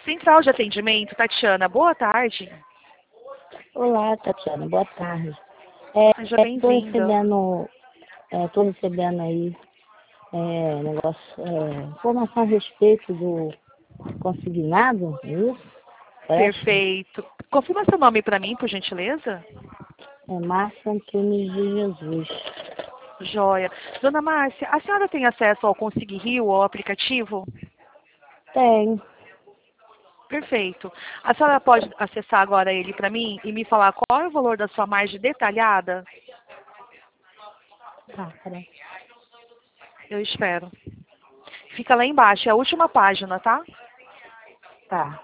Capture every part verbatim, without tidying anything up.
Central de Atendimento, Tatiana, boa tarde. Olá, Tatiana, boa tarde. Seja Estou bem-vinda. recebendo, estou recebendo aí é, negócio, é, informação a respeito do consignado, é isso? Parece. Perfeito. Confirma seu nome para mim, por gentileza. É Márcia Antunes de Jesus. Joia. Dona Márcia, a senhora tem acesso ao Consegui Rio, ao aplicativo? Tenho. Perfeito. A senhora pode acessar agora ele para mim e me falar qual é o valor da sua margem detalhada? Tá, peraí. Eu espero. Fica lá embaixo, é a última página, tá? Tá.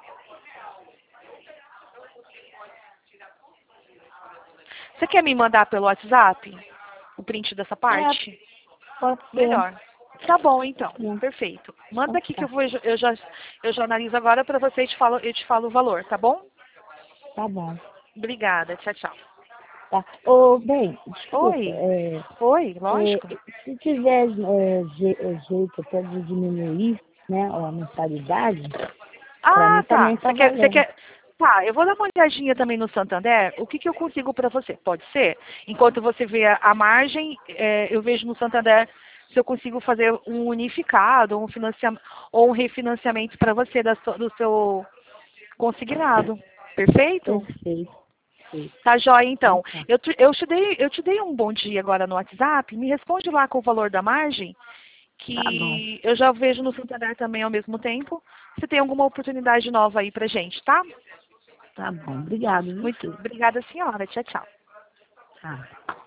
Você quer me mandar pelo WhatsApp o print dessa parte? É, pode ser. Melhor. Tá bom, então. Sim. Perfeito. Manda Então aqui que tá. eu, vou, eu, já, eu já analiso agora para você e te falo, eu te falo o valor, tá bom? Tá bom. Obrigada. Tchau, tchau. Tá. Ô, bem, desculpa. Oi. É, Oi, é, lógico. se tiver é, je- é, jeito até de diminuir, né, a mensalidade, para Ah, mim tá. também tá Você quer, você valendo. quer... Tá, eu vou dar uma olhadinha também no Santander. O que, que eu consigo para você? Pode ser? Enquanto você vê a, a margem, é, eu vejo no Santander se eu consigo fazer um unificado, um financiamento ou um refinanciamento para você da sua- do seu consignado. Perfeito? Perfeito. Perfeito. Tá joia, Então então. tá. Eu te, eu, te dei, eu te dei um bom dia agora no WhatsApp. Me responde lá com o valor da margem, Tá bom. que eu já vejo no Santander também ao mesmo tempo. Se tem alguma oportunidade nova aí pra gente, tá? Tá bom. Obrigado, viu, Muito filho? obrigada, senhora. Tchau, tchau. Tá.